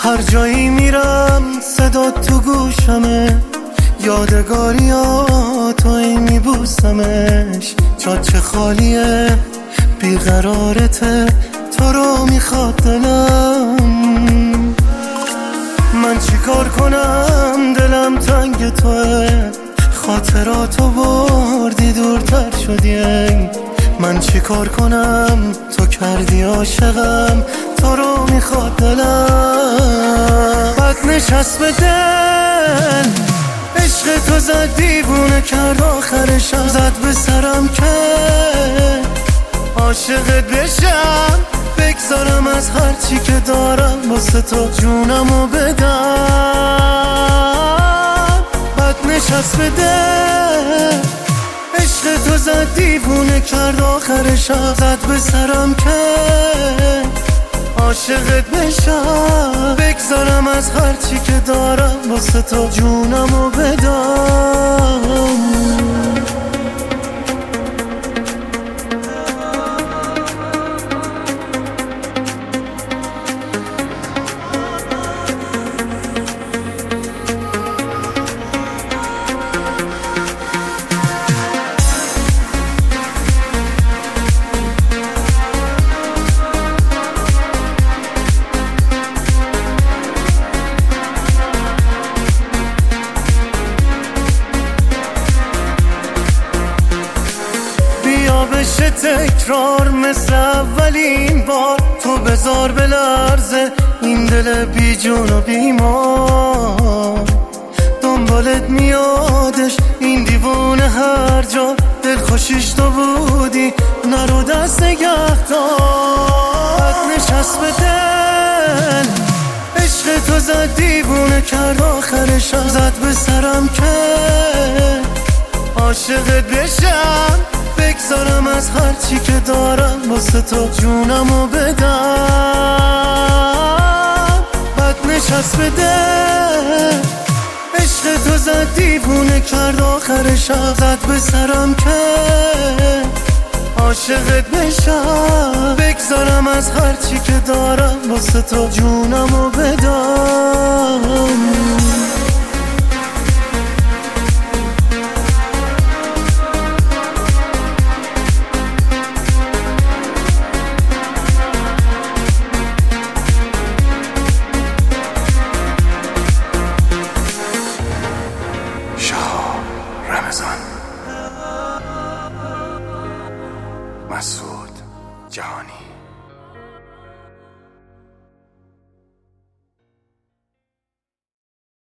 هر جایی میرم صدا تو گوشمه، یادگاریاتو میبوسمش. چاچه خالیه بیقرارته، تو رو میخواد دلم. من چیکار کنم دلم تنگ توه، خاطراتو بردی دورتر شدی. من چیکار کنم تو کردی عاشقم، تو رو میخواد دلم. بد نشست به دل، عشق تو زد دیوونه کرد آخرشم. زد به سرم که عاشقت بشم، بگذارم از هرچی که دارم واسه تو جونمو بدم. بد نشست به دل، عشق تو زد دیوونه کرد آخرشم. زد به سرم که عاشقت بشم، بگذارم از هرچی که دارم واسه تو جونمو بدم. بشه تکرار مثل اولین بار، تو بذار بلرزه این دل بی جون و بیمار. دنبالت میادش این دیوونه هر جا، دل خوشیش تو بودی نرو دست نگه دار. نشست به دل، عشق تو زد دیوونه کرد آخرشم. زد به سرم که عاشقت بشم، بگذارم از هرچی که دارم واسه تو جونمو بدم. بد نشست به دل، عشق تو زد دیوونه کرد آخرشم. زد به سرم که عاشقت بشم، بگذارم از هرچی که دارم واسه تو جونمو بدم. مسعود جهانی.